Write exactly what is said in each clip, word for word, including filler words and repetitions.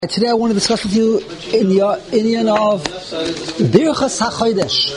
Today I want to discuss with you in the Indian of Birchas HaChodesh.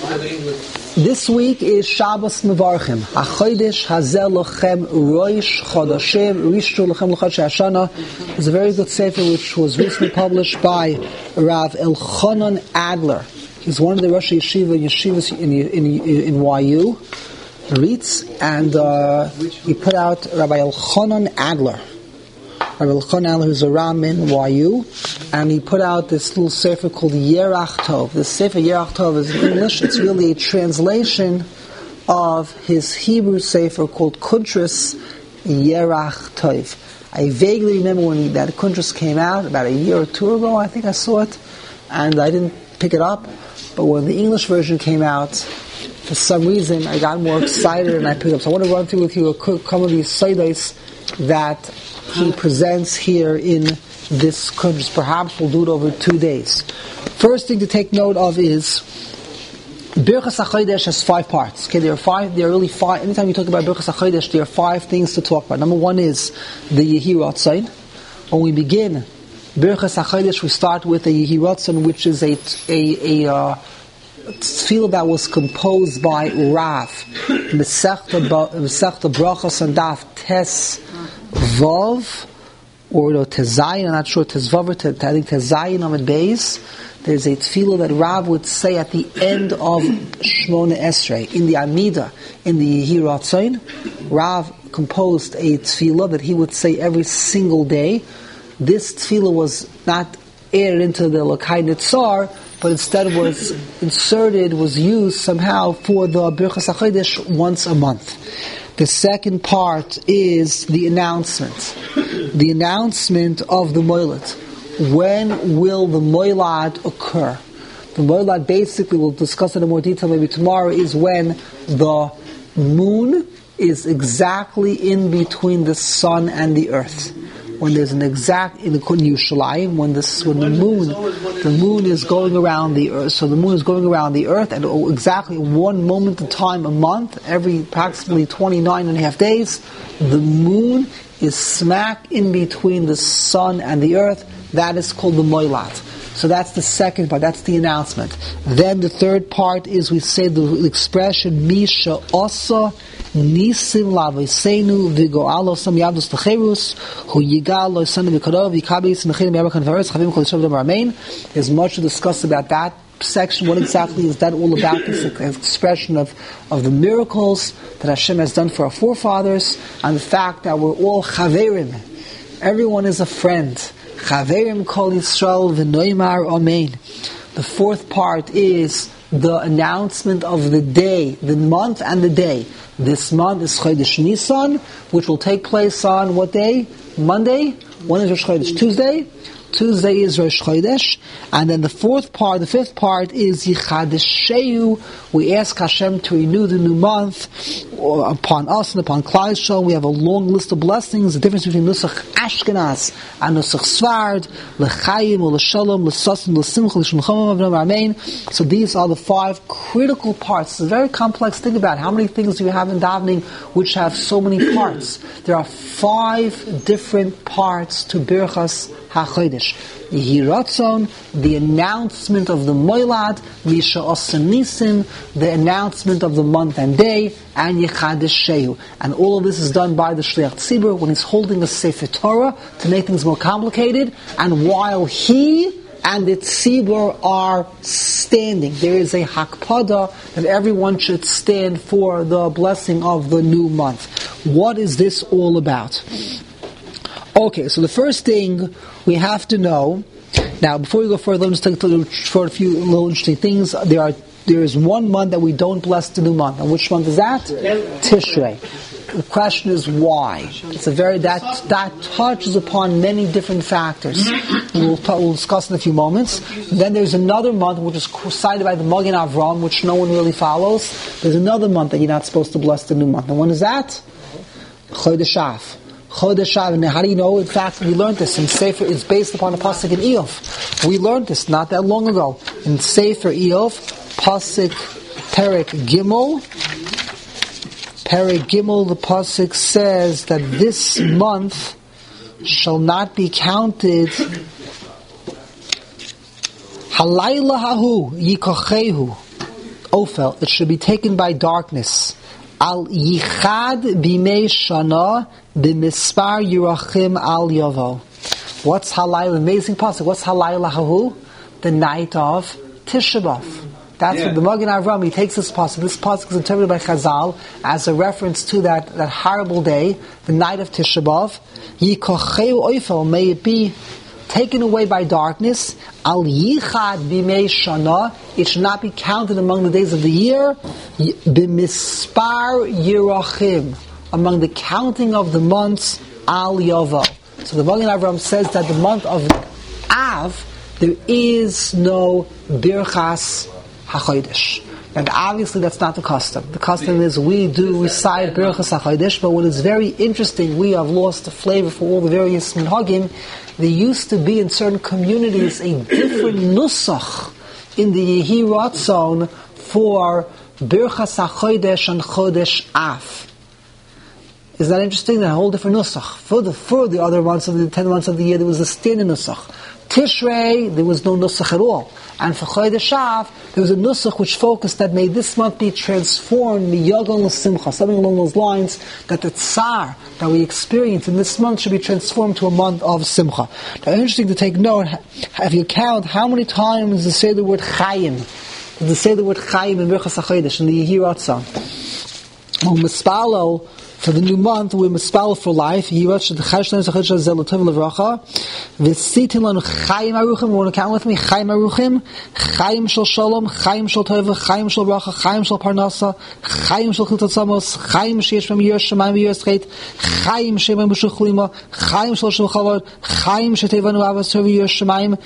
This week is Shabbos Mevarchim. HaChodesh Hazel Lochem Roish Chodashim Rishtu Lochem L'Chodesh Hashana is a very good sefer which was recently published by Rav Elchanan Adler. He's one of the Rosh Yeshiva Yeshivas in, in, in Y U, Ritz, and uh, he put out Rabbi Elchanan Adler. Rabbi Elchanan Adler, who's a Ram in Y U, and he put out this little sefer called Yerach Tov. This sefer Yerach Tov is in English. It's really a translation of his Hebrew sefer called Kuntras Yerach Tov. I vaguely remember when he, that Kuntras came out about a year or two ago. I think I saw it, and I didn't pick it up. But when the English version came out, for some reason I got more excited and I picked it up. So I want to run through with you a quick couple of these Seidos that he presents here in this Kuntras. Perhaps we'll do it over two days. First thing to take note of is Birchas HaChodesh has five parts. Okay, there are five. There are really five. Anytime you talk about Birchas HaChodesh, there are five things to talk about. Number one is the Yehi Ratzon. When we begin Birchas HaChodesh, we start with a Yehi Ratzon, which is a a a uh, tefillah that was composed by Rav Mesechta Brachos and Daf Tes Vav, or no, Tezayin, I'm not sure, Tezvav or Te, I think Tezayin on the base. There's a tefillah that Rav would say at the end of Shmona Esrei. In the Amida, in the Yehi Ratzon, Rav composed a tefillah that he would say every single day. This tefillah was not added into the Lokai Nitzar, but instead was inserted, was used somehow for the Birchas HaChodesh once a month. The second part is the announcement. The announcement of the Moilad. When will the Moilad occur? The Moilad, basically, we'll discuss it in more detail maybe tomorrow, is when the moon is exactly in between the sun and the earth. When there's an exact, in the Yerushalayim, when this, when the moon, the moon is going around the earth, so the moon is going around the earth at exactly one moment in time a month, every approximately twenty-nine and a half days, the moon is smack in between the sun and the earth. That is called the Moilad. So that's the second part, that's the announcement. Then the third part is we say the expression, Misha Osa, Nisim Lavoseinu Vigoalo Sam Yavdus Techerus Hu Yigal Loisanu Vikarov Yikabis Mechim Yabakan Varetz Chavim Kol Yisrael Amen. There's much to discuss about that section. What exactly is that all about? This expression of, of the miracles that Hashem has done for our forefathers, and the fact that we're all Chaverim. Everyone is a friend. Chaverim Kol Yisrael V'Noimar Amen. The fourth part is the announcement of the day, the month and the day. This month is Chodesh Nisan, which will take place on what day? Monday. When is Rosh Chodesh? Tuesday. Tuesday is Rosh Chodesh. And then the fourth part, the fifth part is Yichadesheu. We ask Hashem to renew the new month upon us and upon Klal Yisrael. We have a long list of blessings. The difference between Nusach Ashkenaz and Nusach Svard, L'chaim, L'shalom, L'sasim, L'simcha, L'shulchan Avram Amen. So these are the five critical parts. It's a very complex thing about how many things do you have in davening which have so many parts. There are five different parts to Birchas HaChodesh. Yehi Ratzon, the announcement of the Moilad, Misha Osa Nisim, the announcement of the month and day, and Yichadesheu. And all of this is done by the Shliach Tzibur when he's holding a Sefer Torah to make things more complicated, and while he and the Tzibur are standing. There is a Hakpada that everyone should stand for the blessing of the new month. What is this all about? Okay, so the first thing we have to know, now before we go further, let's take a little, for a few little interesting things. There are there is one month that we don't bless the new month. And which month is that? Tishrei. The question is why? It's a very that that touches upon many different factors. We'll, talk, we'll discuss in a few moments. Then there's another month which is cited by the Magen Avram, which no one really follows. There's another month that you're not supposed to bless the new month. And when is that? Chodesh Av. Chodesh Av. And how do you know? In fact, we learned this in Sefer. It's based upon a pasuk in Eov. We learned this not that long ago in Sefer Eov, pasuk Perek Gimel. Perek Gimel, the pasuk says that this month shall not be counted Halayla hahu yikochehu ofel. It should be taken by darkness. Al yichad bimei shana b'mispar yirachim al yavo. What's halayla? Amazing pasuk. What's halayla hahu? The night of Tisha B'Av. That's yeah. what the Magen Avram, he takes this pasuk. This pasuk is interpreted by Chazal as a reference to that, that horrible day, the night of Tisha B'Av. Yikocheu oifel, may it be taken away by darkness. Al yichad bimei shana, it should not be counted among the days of the year. B'mispar yirachim, among the counting of the months, al yavo. So the Magen Avram says that the month of Av, there is no birchas HaChodesh. And obviously that's not the custom. The custom is we do recite Birchas HaChodesh, but what is very interesting, we have lost the flavor for all the various minhagim. There used to be in certain communities a different nusach in the Yehi Ratzon for Birchas HaChodesh and Chodesh Av. Is that interesting? A whole different nusach. For the, for the other months of the ten months of the year, there was a standard nusach. Tishrei, there was no nusach at all. And for Chodesh Av, there was a nusach which focused that may this month be transformed, miyagon l'simcha, something along those lines, that the tsar that we experience in this month should be transformed to a month of simcha. Now, interesting to take note, if you count how many times they say the word chayim, they say the word chayim in Birchas HaChodesh, in the Yehi Ratzon. Well, mispalo, for the new month, we mispal for life. Yirat shad chayshlan zechad zel tov levracha. V'sitin lanu chayim aruchim. Want to count with me? Chayim aruchim. Chayim shel shalom. Chayim shel tova. Chayim shel bracha. Chayim shel parnasa. Chayim shel chiltat samos. Chayim sheyesh b'm yiras shamayim v'yiras chet. Chayim sheyesh b'm b'shuchlima. Chayim shel shel chavod. Chayim shetevanu avas tov v'yiras shamayim.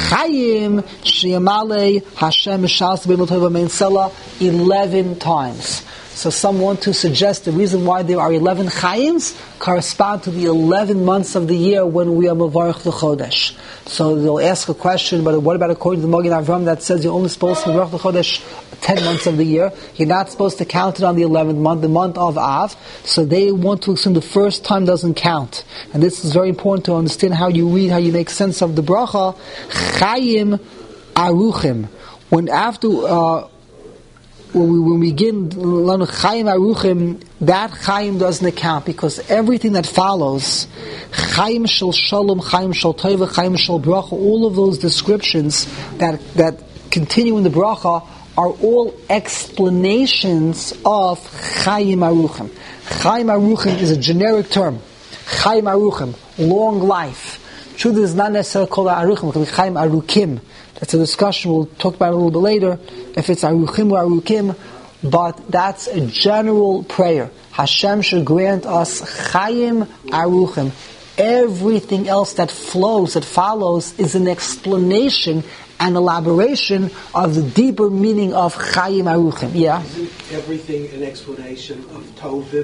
Chayim sheyamalei Hashem mishas b'im l'tova mein sela eleven times. So some want to suggest the reason why there are eleven chayims correspond to the eleven months of the year when we are Mavarech the Chodesh. So they'll ask a question, but what about according to the Magen Avram that says you're only supposed to Mavarech the Chodesh ten months of the year? You're not supposed to count it on the eleventh month, the month of Av. So they want to assume the first time doesn't count. And this is very important to understand how you read, how you make sense of the bracha. Chayim aruchim. When after... Uh, When we, when we begin Lanu Chaim Aruchim, that Chaim doesn't account because everything that follows, Chaim Shel Shalom, Chaim Shel Tova, Chaim Shel Bracha, all of those descriptions that that continue in the Bracha are all explanations of Chaim Aruchim. Chaim Aruchim is a generic term. Chaim Aruchim, long life. Truth is not necessarily called Aruchim, it can be Chaim Arukim. That's a discussion we'll talk about a little bit later, if it's Aruchim or Arukim, but that's a general prayer. Hashem should grant us Chayim Aruchim. Everything else that flows, that follows, is an explanation and elaboration of the deeper meaning of Chayim Aruchim. Yeah? Isn't everything an explanation of Tovim?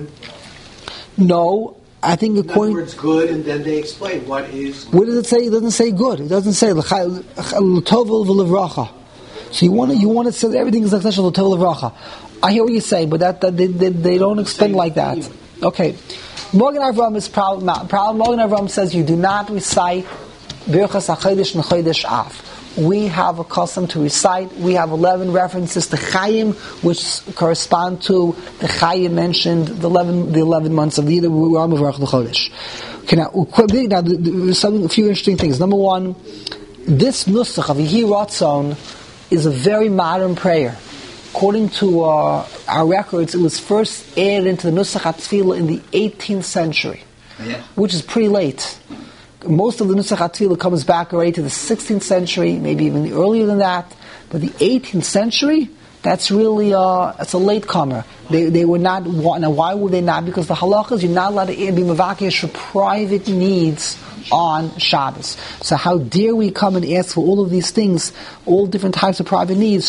No. I think according... In other words, good, and then they explain what is... What does it say? It doesn't say good. It doesn't say l'tovul v'levracha. So you want to you want to say that everything is like l'tovul v'levracha. I hear what you say, but that, that they, they, they don't explain like that. Okay. Magen Avram is problem. Problem. Magen Avram says you do not recite Birchas HaChodesh and Chodesh Av. We have a custom to recite. We have eleven references to Chayim, which correspond to the Chayim mentioned, the eleven, the eleven months of the year. We are Mavarech the Chodesh. Okay, now, now there's something, a few interesting things. Number one, this nusach of Yehi Ratzon is a very modern prayer. According to uh, our records, it was first added into the Nusach HaTfilah in the eighteenth century, yeah. Which is pretty late. Most of the Nusach HaTfilah comes back already to the sixteenth century, maybe even earlier than that. But the eighteenth century, that's really uh, it's a latecomer. They they were not. Now, why would they not? Because the halachas, you're not allowed to be mavakesh for private needs on Shabbos. So how dare we come and ask for all of these things, all different types of private needs?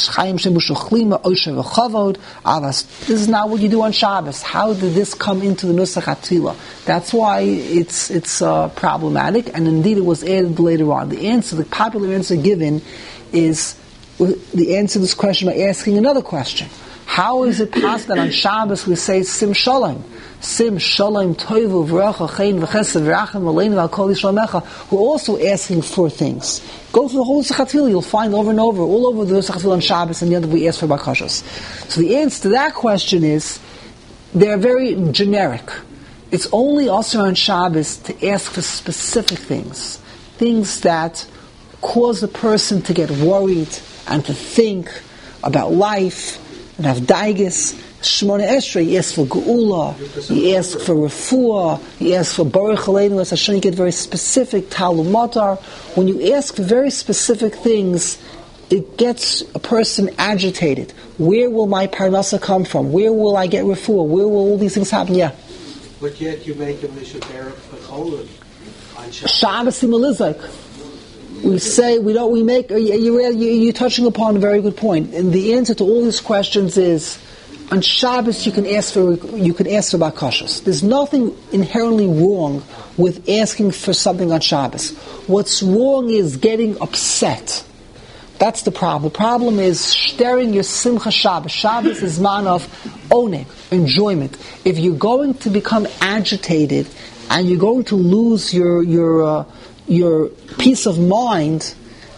This is not what you do on Shabbos. How did this come into the Nusach HaTfilah? That's why it's it's uh, problematic, and indeed it was added later on. The answer, the popular answer given, is the answer to this question by asking another question. How is it possible that on Shabbos we say Sim Shalom? Sim Shalom Toivu V'Racha Chayin V'Chesed V'Rachim Aleinu V'Al Kol Yisrael Mecha, who are also asking for things. Go through the whole Nusach HaTfilah, you'll find over and over, all over the Nusach HaTfilah on Shabbos, and the other we ask for bakashos. So the answer to that question is, they're very generic. It's only also on Shabbos to ask for specific things. Things that cause a person to get worried and to think about life and have daigus. Shmona Esrei, you ask for Geula, you ask for Refuah, you ask for Baruch Aleinu, as Hashem, you get very specific, Talum Matar. When you ask for very specific things, it gets a person agitated. Where will my parnasa come from? Where will I get Refuah? Where will all these things happen? Yeah. But yet you make a Mishabera for Cholim on Shabbos. Shabbos Imalizak. We say, we don't, we make, you, you, you're touching upon a very good point. And the answer to all these questions is, on Shabbos, you can ask for you can ask for bakashos. There's nothing inherently wrong with asking for something on Shabbos. What's wrong is getting upset. That's the problem. The problem is stirring your simcha Shabbos. Shabbos is man of oneg, enjoyment. If you're going to become agitated and you're going to lose your your uh, your peace of mind,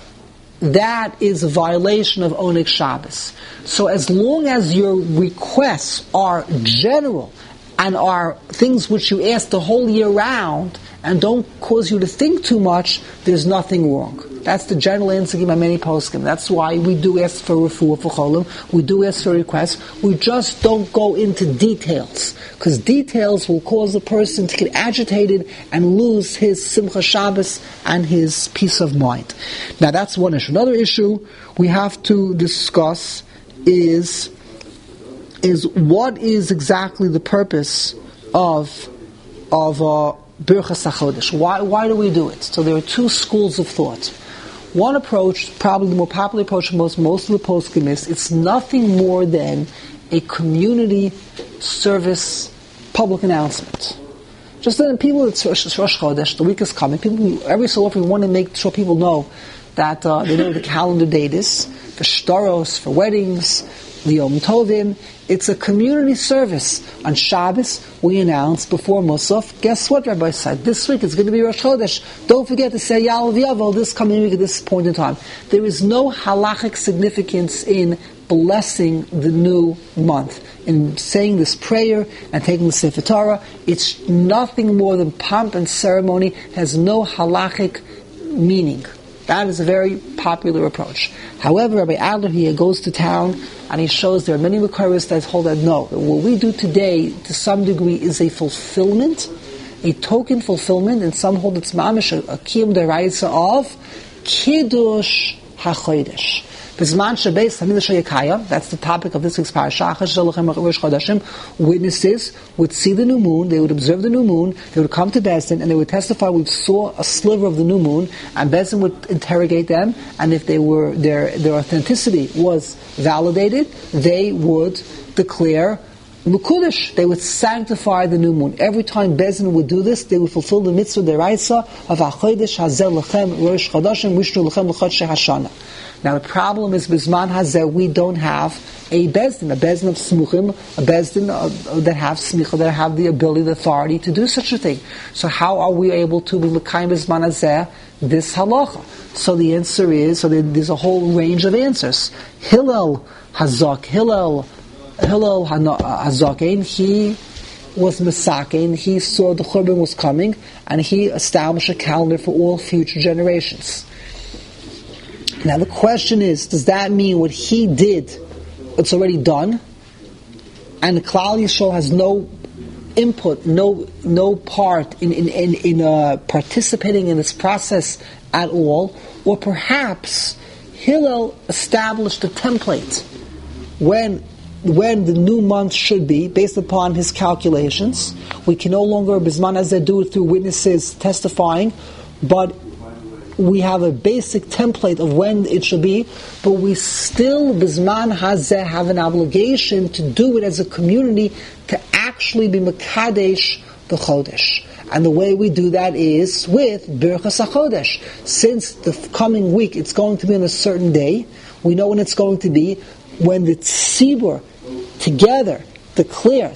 that is a violation of Oneg Shabbos. So as long as your requests are general and are things which you ask the whole year round and don't cause you to think too much, there's nothing wrong. That's the general answer given by many poskim. That's why we do ask for refuah for cholim. We do ask for requests. We just don't go into details, because details will cause a person to get agitated and lose his simcha Shabbos and his peace of mind. Now that's one issue. Another issue we have to discuss is is what is exactly the purpose of of uh, Birchas HaChodesh. Why why do we do it? So there are two schools of thought. One approach, probably the more popular approach of most, most of the poskim is, it's nothing more than a community service public announcement. Just then people, it's Rosh Chodesh, the week is coming, people, every so often we want to make sure people know that uh, they know what the calendar date is, for shtaros, for weddings, the Yom Tovim. It's a community service. On Shabbos, we announce before Musaf, guess what, Rabbi said? This week it's going to be Rosh Chodesh. Don't forget to say Ya'al V'Yavel this coming week at this point in time. There is no halachic significance in blessing the new month, in saying this prayer and taking the Sefer Torah. It's nothing more than pomp and ceremony. It has no halachic meaning. That is a very popular approach. However, Rabbi Adler here goes to town and he shows there are many Makaris that hold that no, what we do today to some degree is a fulfillment, a token fulfillment, and some hold it's mamish, a kiyum deraisa of Kiddush HaChodesh. Bizman Shabbos Hamid Shayakaya, that's the topic of this week's parasha. Witnesses would see the new moon, they would observe the new moon, they would come to Beis Din and they would testify we saw a sliver of the new moon, and Beis Din would interrogate them, and if they were their their authenticity was validated, they would declare Mekudesh. They would sanctify the new moon. Every time Beis Din would do this, they would fulfill the mitzvah deraisa of HaChodesh Hazel Lechem Rosh Chodashim Vishnu Lechem L'Chodesh Hashana. Now the problem is, Bizman Hazeh, we don't have a Beis Din, a Beis Din of Smuchim, a Beis Din uh, that have Smicha, that have the ability, the authority to do such a thing. So how are we able to be L'Kaim Bizman Hazeh this halacha? So the answer is, so there's a whole range of answers. Hillel Hazak, Hillel, Hillel Hazaken, he was Masaken, he saw the Churban was coming, and he established a calendar for all future generations. Now the question is, does that mean what he did, it's already done, and Klal Yisrael has no input, no no part in in in, in uh, participating in this process at all? Or perhaps Hillel established a template when when the new month should be, based upon his calculations. We can no longer Bizman Hazeh do it through witnesses testifying, but we have a basic template of when it should be, but we still, Bizman Hazeh, have an obligation to do it as a community, to actually be Mekadesh the Chodesh. And the way we do that is with Birchas HaChodesh. Since the coming week, it's going to be on a certain day, we know when it's going to be, when the Tzibur together declares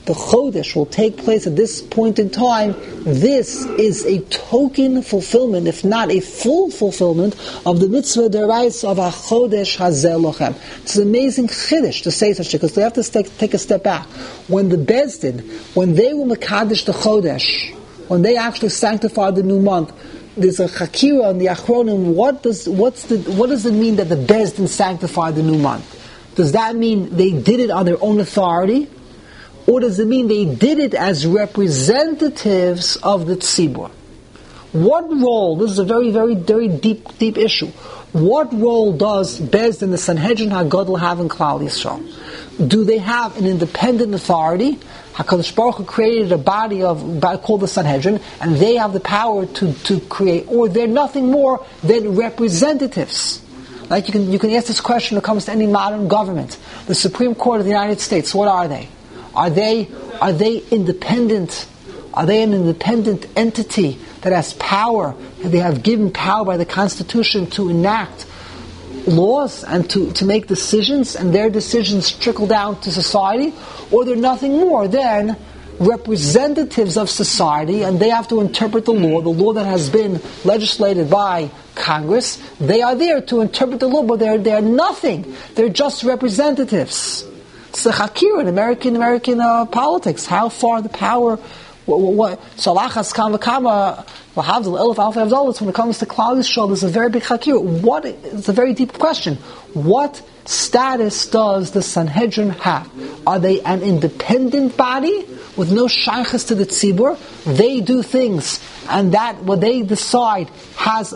the Chodesh will take place at this point in time, this is a token fulfillment, if not a full fulfillment, of the mitzvah derais of HaChodesh Hazeh Lochem. It's an amazing chiddush to say such, because they have to take, take a step back. When the Bezdin, when they were Mekadesh the Chodesh, when they actually sanctified the new month, there's a chakira on the achronim. What does what's the what does it mean that the Bezdin sanctified the new month? Does that mean they did it on their own authority, or does it mean they did it as representatives of the tzibur? What role? This is a very, very, very deep, deep issue. What role does Bezdin, the Sanhedrin HaGadol, have in Klal Yisrael? Do they have an independent authority? HaKadosh Baruch Hu created a body of called the Sanhedrin, and they have the power to, to create, or they're nothing more than representatives. Like you can you can ask this question when it comes to any modern government. The Supreme Court of the United States, what are they? Are they are they independent? Are they an independent entity that has power, and they have given power by the Constitution to enact laws and to, to make decisions, and their decisions trickle down to society? Or they're nothing more than representatives of society, and they have to interpret the law, the law that has been legislated by Congress. They are there to interpret the law, but they're they're nothing. They're just representatives. It's a chakir in American American uh, politics. How far the power, what, what so lachas kam v'kama v'havdil elef alf avdalos. When it comes to Klal Yisrael, there's a very big chakir. What? It's a very deep question. What status does the Sanhedrin have? Are they an independent body with no shaykhs to the tzibur? They do things, and that what they decide has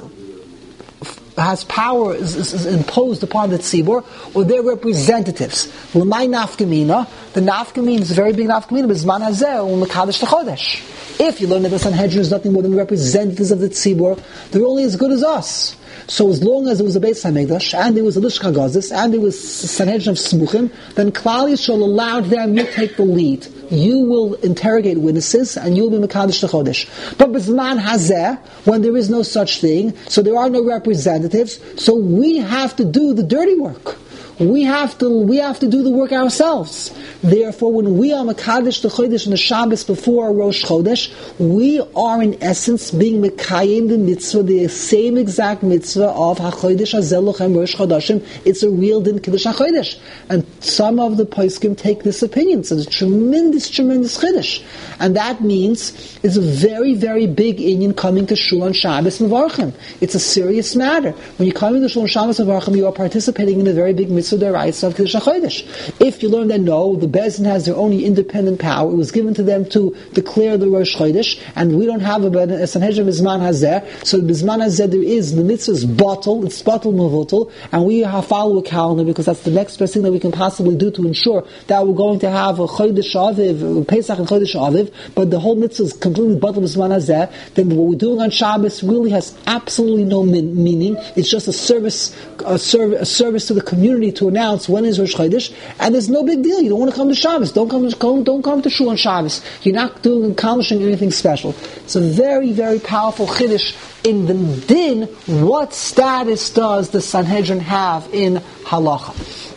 has power is, is, is imposed upon the tzibur, or they're representatives. L'may nafkamina, the nafkamina is a very big nafkamina, b'zman hazeh u'mekadesh l'chodesh. If you learn that the Sanhedrin is nothing more than representatives of the tzibur, they're only as good as us. So as long as it was a Beis HaMikdash, and there was a Lishka Gazis, and there was Sanhedrin of Smuchim, then Klal Yisrael allowed them, you take the lead. You will interrogate witnesses, and you will be Mekadesh L'Chodesh. But B'zman Hazeh, when there is no such thing, so there are no representatives, so we have to do the dirty work. We have to we have to do the work ourselves. Therefore, when we are Mekadesh the Chodesh and the Shabbos before Rosh Chodesh, we are in essence being Mekayim the mitzvah, the same exact mitzvah of HaChodesh Hazeh Lochem Rosh Chodashim. It's a real din Kiddush HaChodesh. And some of the poskim take this opinion. It's a tremendous, tremendous Chiddush. And that means it's a very, very big inyan coming to Shul on Shabbos Mevarchim. It's a serious matter. When you come to Shul on Shabbos Mevarchim, you are participating in a very big mitzvah deraisa of Kiddush HaChodesh. If you learn that no, the Bezdin has their own independent power, it was given to them to declare the Rosh Chodesh, and we don't have a, a Sanhedrin B'zman Hazeh, so B'zman Hazeh there is, the mitzvah is bottle, it's bottle mevutal, and we have follow a calendar because that's the next best thing that we can possibly do to ensure that we're going to have a Chodesh Aviv, Pesach and Chodesh Aviv, but the whole mitzvah is completely bottle B'zman Hazeh, then what we're doing on Shabbos really has absolutely no min- meaning. It's just a service, a, serv- a service to the community to announce when is Rosh Chodesh, and there's no big deal. You don't want to come to Shabbos. Don't come to don't, don't come to Shul on Shabbos. You're not doing accomplishing anything special. It's a very, very powerful chiddush in the din. What status does the Sanhedrin have in halacha?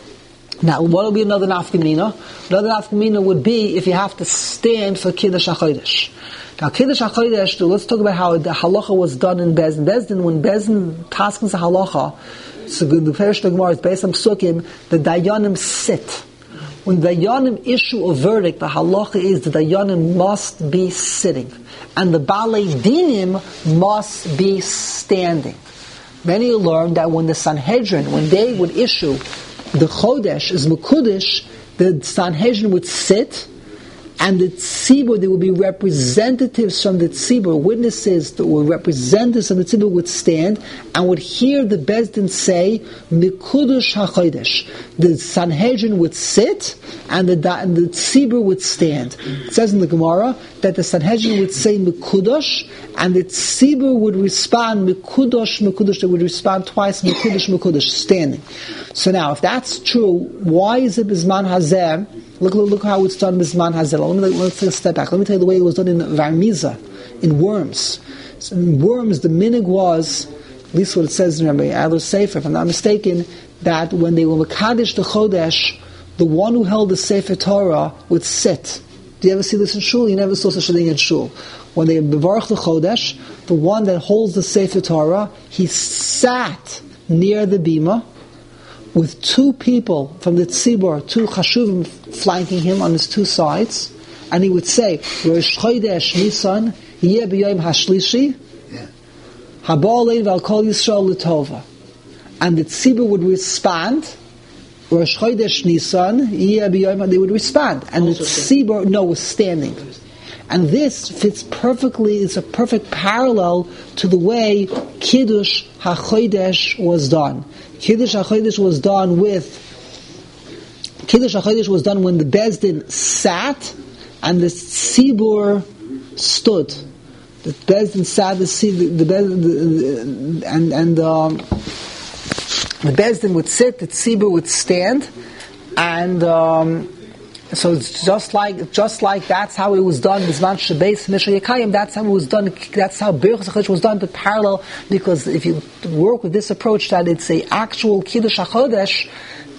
Now, what will be another nafkamina? Another nafkamina would be if you have to stand for Kiddush HaChodesh. Now, Kiddush HaChodesh, let's talk about how the halacha was done in Bezdin. Bezdin, when Bezdin taskens a halacha, so the Perish Gemara is based on Psukim, the Dayanim sit. When the Dayanim issue a verdict, the halacha is the Dayanim must be sitting, and the Balei Dinim must be standing. Many learn that when the Sanhedrin, when they would issue the Chodesh is Mekudesh, the Sanhedrin would sit, and the tzibur, there would be representatives from the tzibur, witnesses that were representatives of the tzibur would stand and would hear the Bezdin say, Mekudush HaChodesh. The Sanhedrin would sit and the, and the tzibur would stand. It says in the Gemara that the Sanhedrin would say Mekudosh, and the tzibur would respond Mekudosh, Mekudosh. They would respond twice, Mekudosh, Mekudosh, standing. So now, if that's true, why is it B'zman Hazeh? Look, look, look how it's done B'zman Hazeh. Let me, let's take a step back. Let me tell you the way it was done in Varmiza, in Worms. So in Worms, the minig was, at least what it says in Rabbi Adler Sefer, if I'm not mistaken, that when they were Mekadesh the Chodesh, the one who held the Sefer Torah would sit. Do you ever see this in shul? You never saw such a thing in shul. When they bevarach the chodesh, the one that holds the Sefer Torah, he sat near the bima with two people from the tzibur, two chashuvim flanking him on his two sides, and he would say, Rosh Chodesh Nisan, Yeh b'yom hashlishi, Haba aleinu v'al kol Yisrael l'tova. And the tzibur would respond, Rosh Chodesh Nisan, Yeh b'yom, they would respond. And the tzibur, no, was standing. And this fits perfectly, it's a perfect parallel to the way Kiddush HaChodesh was done. Kiddush HaChodesh was done with, Kiddush HaChodesh was done when the Bezdin sat and the Tzibur stood. The Bezdin sat, the Tzibur, the Bezdin, the, and, and um, the Bezdin would sit, the Tzibur would stand, and um, so it's just like just like that's how it was done. Bizman Shabbos Misha Yekayim. That's how it was done. That's how Birchas HaChodesh was done. But parallel, because if you work with this approach that it's a actual Kiddush HaChodesh,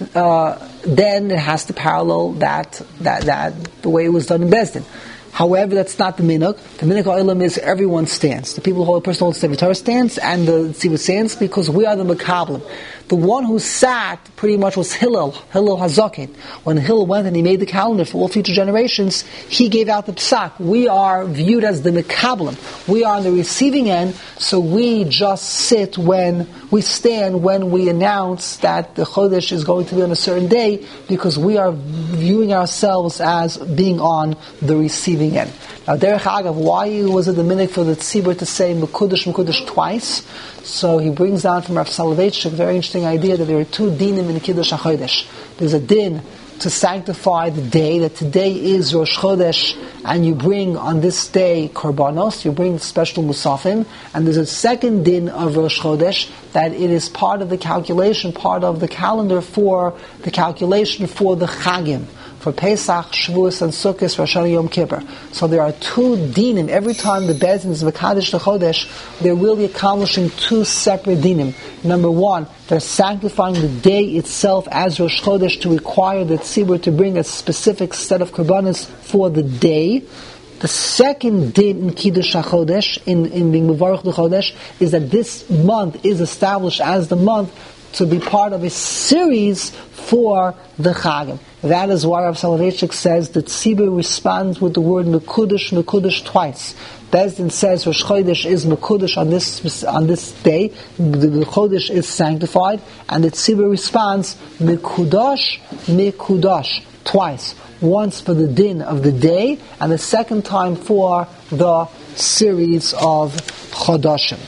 uh, then it has to parallel that that that the way it was done in Bezdin. However, that's not the minhag. The minhag ha'olam is everyone stands. The people who hold the person holds the Torah stands, and the tzibur stands, because we are the makablim. The one who sat pretty much was Hillel, Hillel Hazakin. When Hillel went and he made the calendar for all future generations, he gave out the psak. We are viewed as the makablim. We are on the receiving end, so we just sit when, we stand when we announce that the Chodesh is going to be on a certain day, because we are viewing ourselves as being on the receiving end. Now, Derech Agav, why was it the minhag for the tzibur to say Mekudesh, Mekudesh twice? So he brings down from Rav Soloveitchik a very interesting idea that there are two dinim in Kiddush HaChodesh. There's a din to sanctify the day, that today is Rosh Chodesh, and you bring on this day korbanos, you bring special musafim, and there's a second din of Rosh Chodesh, that it is part of the calculation, part of the calendar for the calculation for the Chagim, for Pesach, Shavuos, and Sukkot, Rosh Hashanah, Yom Kippur. So there are two dinim. Every time the Bezdin is Mekadesh the Chodesh, they're really accomplishing two separate dinim. Number one, they're sanctifying the day itself as Rosh Chodesh to require the tzibur to bring a specific set of korbanos for the day. The second din in Kiddush HaChodesh, in, in being Mevarach the Chodesh, is that this month is established as the month to be part of a series for the Chagim. That is why Rav Soloveitchik says that Tzibur responds with the word Mekudesh, Mekudesh twice. Bezdin says Rosh Chodesh is Mekudesh on this on this day. The Chodesh is sanctified, and the Tzibur responds Mekudosh, Mekudosh twice. Once for the din of the day, and the second time for the series of Chodashim.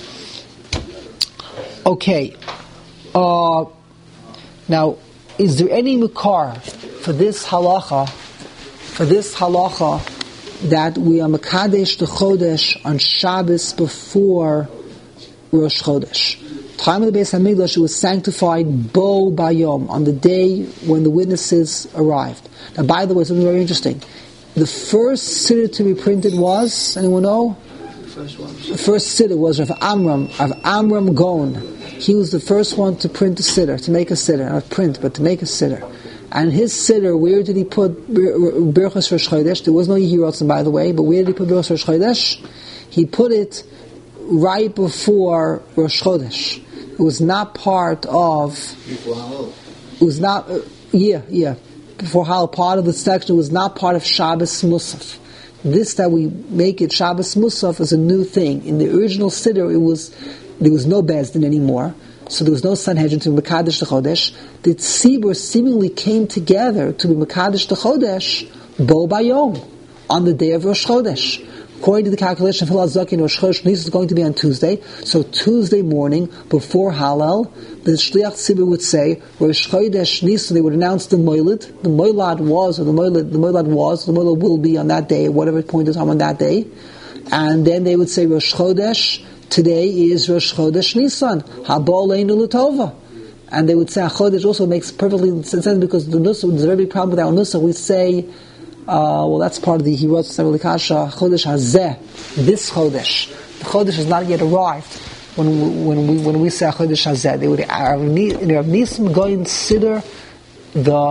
Okay. Uh, now, is there any makar for this halacha, for this halacha, that we are mekadesh the chodesh on Shabbos before Rosh Chodesh? Time of the Beis Hamikdash, it was sanctified bo bayom, on the day when the witnesses arrived. Now, by the way, something very interesting. The first siddur to be printed was, anyone know? The first one. The first siddur was Rav Amram, Rav Amram Gaon. He was the first one to print a siddur, to make a siddur, not print, but to make a siddur. And his siddur, where did he put Birchas Rosh Chodesh? There was no Yehiratzim, by the way, but where did he put Birchas Rosh Chodesh? He put it right before Rosh Chodesh. It was not part of... Before Hallel. It was not... Uh, yeah, yeah. Before Hallel, part of the section was not part of Shabbos Musaf. This that we make it Shabbos Musaf is a new thing. In the original siddur, it was... There was no Bezdin anymore, so there was no Sanhedrin to be Mekadesh the Chodesh. The Tzibur seemingly came together to be Mekadesh the Chodesh bo bayom, on the day of Rosh Chodesh. According to the calculation of Hillel Zakin, Rosh Chodesh is going to be on Tuesday, so Tuesday morning, before Hallel, the Shliach Tzibur would say, Rosh Chodesh Nisan, they would announce the Moilad. The Moilad was, or the Moilad, the Moilad was, the Moilad will be on that day, whatever point of time on that day. And then they would say, Rosh Chodesh, today is Rosh Chodesh Nisan. Haba aleinu l'tova. And they would say, Chodesh also makes perfectly sense, because the Nusach, there's a very big problem with our Nusach. We say, uh, well, that's part of the Hirot Sefer Likasha, Chodesh Hazeh, this Chodesh. The Chodesh has not yet arrived when we, when we, when we say Chodesh Hazeh. They would, in Rav Nisim, go and consider the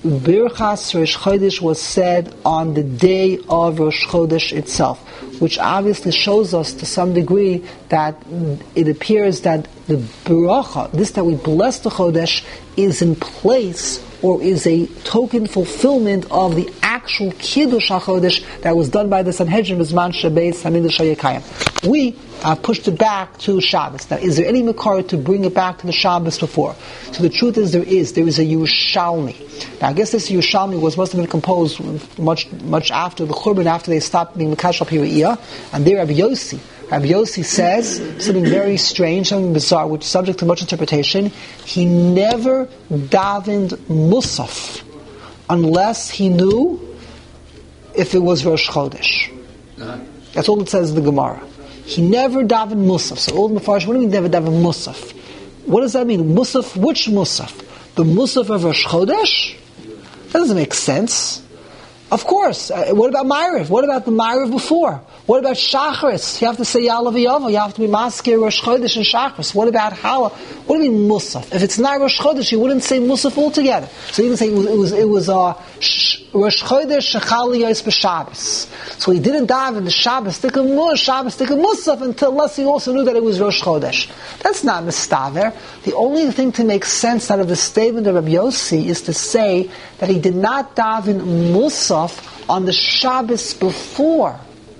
Birchas Rosh Chodesh was said on the day of Rosh Chodesh itself, which obviously shows us to some degree that it appears that the Beracha, this that we bless the Chodesh, is in place or is a token fulfillment of the actual Kiddush HaChodesh that was done by the Sanhedrin B'zman Shebeis Hamikdash HaYekayim. We have pushed it back to Shabbos. Now, is there any Makar to bring it back to the Shabbos before? So the truth is there is. There is a Yerushalmi. Now, I guess this Yerushalmi was must have been composed much much after the Churban, after they stopped being Mekash Al-Piriyah, and there Rabbi Yossi Rabbi Yossi says something very strange, something bizarre, which is subject to much interpretation. He never davened Musaf unless he knew if it was Rosh Chodesh. That's all it says in the Gemara. He never davened Musaf. So all the Mefarshim, what do you mean never davened Musaf? What does that mean? Musaf, which Musaf? The Musaf of Rosh Chodesh? That doesn't make sense. Of course. Uh, what about Ma'ariv? What about the Ma'ariv before? What about Shacharis? You have to say Ya'alav Yavo. You have to be Maskir Rosh Chodesh and Shacharis. What about Hala? What do you mean Musaf? If it's not Rosh Chodesh, you wouldn't say Musaf altogether. So you can say it was it was, it was uh, Rosh Chodesh Shechal Yos b'Shabbos. So he didn't dive in the Shabbos, stick a Mus, Shabbos, stick a Musaf until unless he also knew that it was Rosh Chodesh. That's not Mistaver. The only thing to make sense out of the statement of Rabbi Yossi is to say that he did not dive in Musaf on the Shabbos before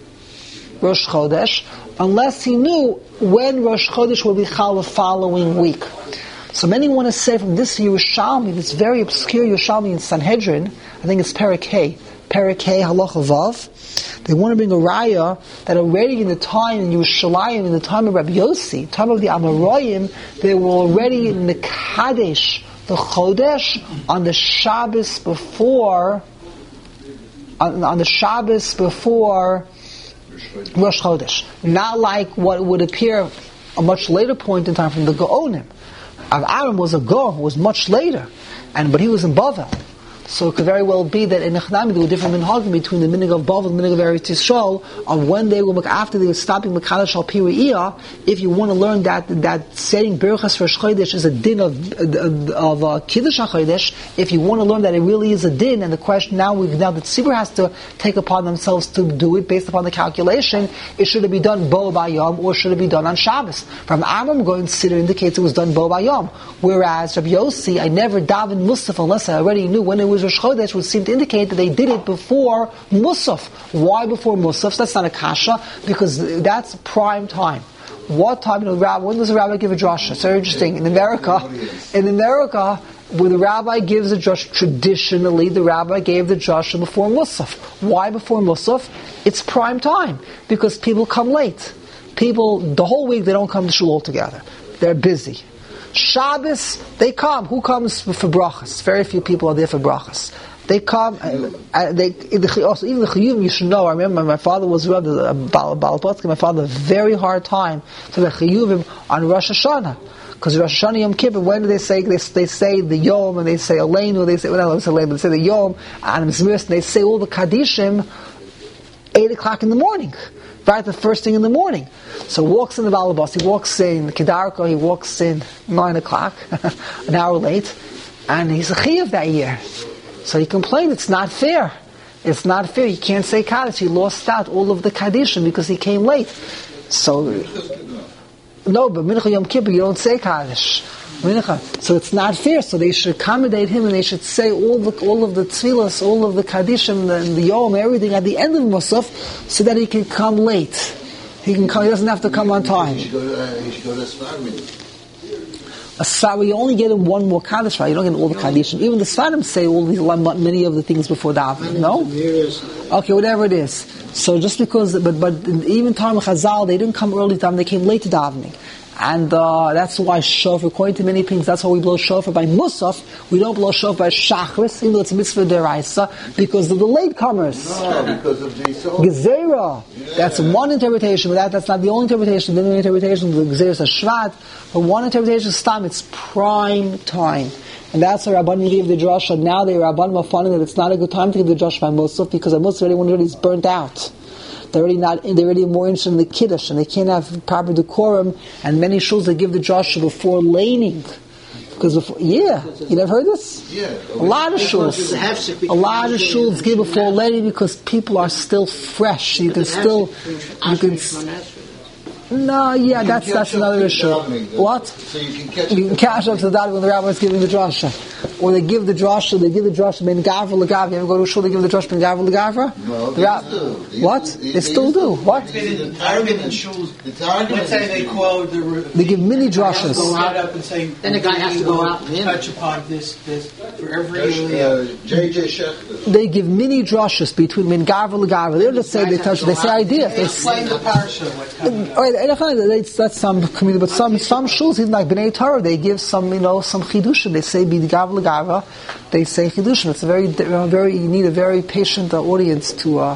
Rosh Chodesh, unless he knew when Rosh Chodesh will be Chal the following week. So many want to say from this Yerushalmi, this very obscure Yerushalmi in Sanhedrin, I think it's Perek Hey, Perek Hey Halacha Vav, they want to bring a raya that already in the time in Yerushalayim, in the time of Rabbi Yossi, time of the Amoraim, they were already in the Kadesh, the Chodesh, on the Shabbos before, on, on the Shabbos before Rosh Chodesh. Not like what would appear a much later point in time from the Gaonim. Aram was a Gaon, who was much later, and but he was in Bavel. So it could very well be that in Echnami there were different minhagim between the minig of Bavel and the minig of Eretz Yisrael on when they were, after they were stopping Mekadosh Al Piriyah. If you want to learn that that saying Berachas Rosh Chodesh is a din of of uh, Kiddush HaChodesh, if you want to learn that it really is a din, and the question now we now the tzibur has to take upon themselves to do it based upon the calculation, it should it be done Bo Bayom or should it be done on Shabbos? From Amram going Siddur indicates it was done Bo Bayom, whereas Rabbi Yossi, I never davened Musaf unless I already knew when it was Rosh Chodesh, would seem to indicate that they did it before Musaf. Why before Musaf? So that's not a kasha, because that's prime time. What time, you know, when does a rabbi give a drasha? It's very interesting. In America, in America, when the rabbi gives a drasha, traditionally the rabbi gave the drasha before Musaf. Why before Musaf? It's prime time, because people come late. People, the whole week they don't come to shul altogether. They're busy. Shabbos, they come. Who comes for, for brachas? Very few people are there for brachas. They come, and, and they, the, also, even the chiyuvim, you should know, I remember my father was Rabbi Balatotsky, my father, a very hard time to the chiyuvim on Rosh Hashanah. Because Rosh Hashanah Yom Kippur, when do they say, they, they say the Yom, and they say Aleinu, they say, well, no, they say Aleinu, they say the Yom, and they say all the Kadishim, eight o'clock in the morning. Right, the first thing in the morning. So walks in the Balabas, he walks in Kedarko, he walks in nine o'clock, an hour late, and he's a chiyuv that year. So he complained, it's not fair. It's not fair, he can't say Kaddish, he lost out all of the Kaddishim because he came late. So, no, but Mincha Yom Kippur, you don't say Kaddish. So it's not fair. So they should accommodate him, and they should say all the all of the tefillas, all of the kaddishim, and the yom, everything at the end of Musaf, so that he can come late. He can come. He doesn't have to come on time. He should go to, he should go to a Sfar, you only get him one more kaddish, right? You don't get all the kaddishim. Even the Sfarim say all these many of the things before davening. No. Okay, whatever it is. So just because, but but even time of Chazal, they didn't come early to davening; they came late to davening. And uh, that's why shofar, according to many opinions, that's why we blow shofar by Musaf. We don't blow shofar by Shachris, even though it's a mitzvah deraisa, because of the latecomers. No, because of the Gezerah. Yeah. That's one interpretation, but that, that's not the only interpretation. The only interpretation, the Gezerah is a Shvat, but one interpretation is time, it's prime time. And that's why Rabbanim gave the drasha. Now the Rabbanim are finding that it's not a good time to give the drasha by Musaf, because the Musaf already, when already is burnt out. They're already not. They're already more interested in the kiddush, and they can't have proper decorum. And many shuls they give the drasha before laning, Because before, yeah, you never heard this? Yeah. A lot of shuls, a lot of shuls give before lady because people are still fresh. You can still, you can. No, yeah, that's that's another issue. What? So you can catch You can catch up to the dad when the rabbi is giving the drasha. When they give the drasha, they give the drasha ben gavra legavra. You ever go to a shul, they give the drasha ben gavra legavra? No, The rab- they still do. What? They- They, they still used do. to. What? The argument in shuls. The target Let's say they quote the. They give mini Go drashas. right up and say. Then the guy has to go out and in. touch upon this, this for every. uh, J J Schechter. They give mini drashas between min gavra legavra. They don't just say they touch. They say ideas. They Explain the parsha. What's coming. All right, and I find that that's, that's some community, but some some shuls, even like Bnei Torah, they give some, you know, some chidushim. They say b'gav l'gava, they say chidushim. It's a very, uh, very. You need a very patient uh, audience to uh,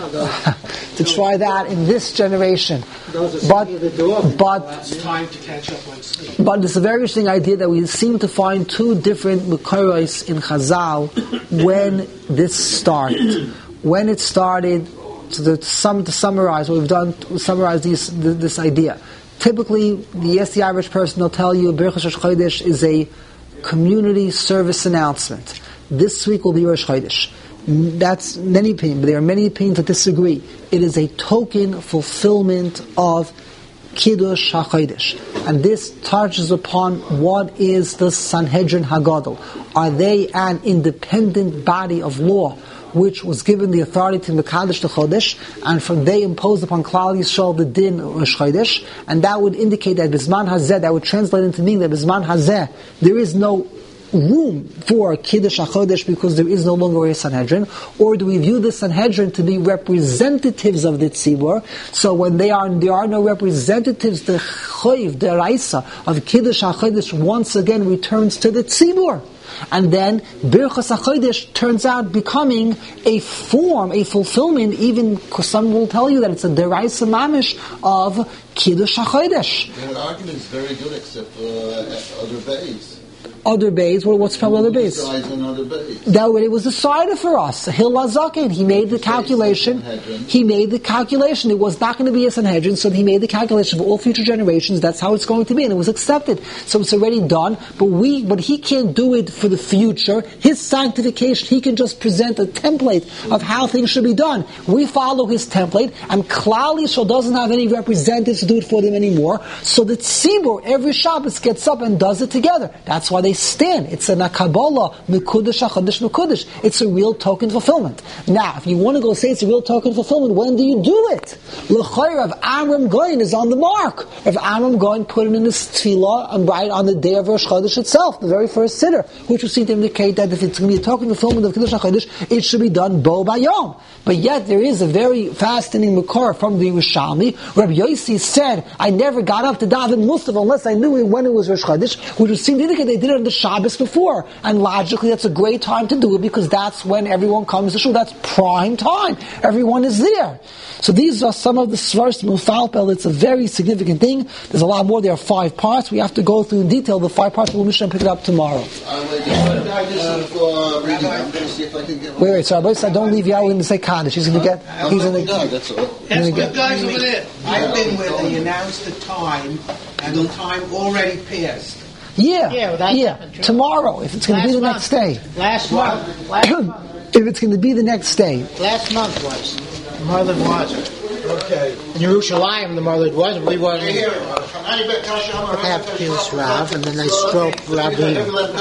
to try that in this generation. But but It's time to catch up on sleep. but it's a very interesting idea that we seem to find two different Mekoros in Chazal when this started. When it started, to, the, to, sum, to summarize what we've done, to summarize these, th- this idea. Typically, the yes, the average person will tell you Birchas Rosh Chodesh is a community service announcement. This week will be Rosh Chodesh. That's many opinions, but there are many opinions that disagree. It is a token fulfillment of Kiddush HaChodesh. And this touches upon what is the Sanhedrin Hagadol. Are they an independent body of law which was given the authority to Mekadosh the Chodesh, and from they imposed upon Klal Yisrael the din of Rosh Chodesh, and that would indicate that Bizman Hazeh, that would translate into meaning that Bizman Hazeh, there is no room for Kiddush HaChodesh because there is no longer a Sanhedrin? Or do we view the Sanhedrin to be representatives of the Tzibur? So when they are, there are no representatives, the Choiv, the Raisa of Kiddush HaChodesh once again returns to the Tzibur. And then Birchas HaChodesh turns out becoming a form, a fulfillment, even some will tell you that it's a deraisa mamish of Kiddush HaChodesh. Their argument is very good except for uh, other bays. Other bays, well, what's the problem with other bays? Besides on other bays. That it was decided for us. Hil Lazakin, he made the calculation. He made the calculation. It was not going to be a Sanhedrin, so he made the calculation for all future generations. That's how it's going to be, and it was accepted. So it's already done. But we, but he can't do it for the future. His sanctification, he can just present a template of how things should be done. We follow his template, and Klal Yisrael doesn't have any representatives to do it for them anymore. So the Tzibur every Shabbos gets up and does it together. That's why they stand. It's a Kabbalah, Mekudesh HaChadesh Mekudesh. It's a real token fulfillment. Now, if you want to go say it's a real token fulfillment, when do you do it? L'chayr of Amram Goyin is on the mark. If Amram Goyin put it in his tefillah and right on the day of Rosh Chodesh itself, the very first sitter, which would seem to indicate that if it's going to be a token fulfillment of Kiddush HaChadesh, it should be done bo bayom. But yet there is a very fascinating makor from the Yerushalmi. Rabbi Yossi said, I never got up to daven Musaf unless I knew when it was Rosh Chodesh, which would seem to indicate they did it on the Shabbos before. And logically that's a great time to do it because that's when everyone comes to shul. That's prime time. Everyone is there. So these are some of the svaros Mufalpel. It's a very significant thing. There's a lot more. There are five parts. We have to go through in detail the five parts. We'll pick it up tomorrow. Uh, wait, I just for uh, reading. I'm going to see if I can get one. Wait, wait, sorry, I don't leave you out in the say Kaddish. He's going to get, he's I'm going not to done, that's all. That's That's good good guys over there. I've been where they announced the time, and the time already passed. Yeah, Yeah, well, that's yeah. happened, true. Tomorrow, if it's going to be the next Last day. Last month. Last month. If it's going to be the next day. Last month was. The Marlid was. Okay. In Yerushalayim, the Marlid was. We were. Here, I have Pius Rav, and then I stroke Rabbi.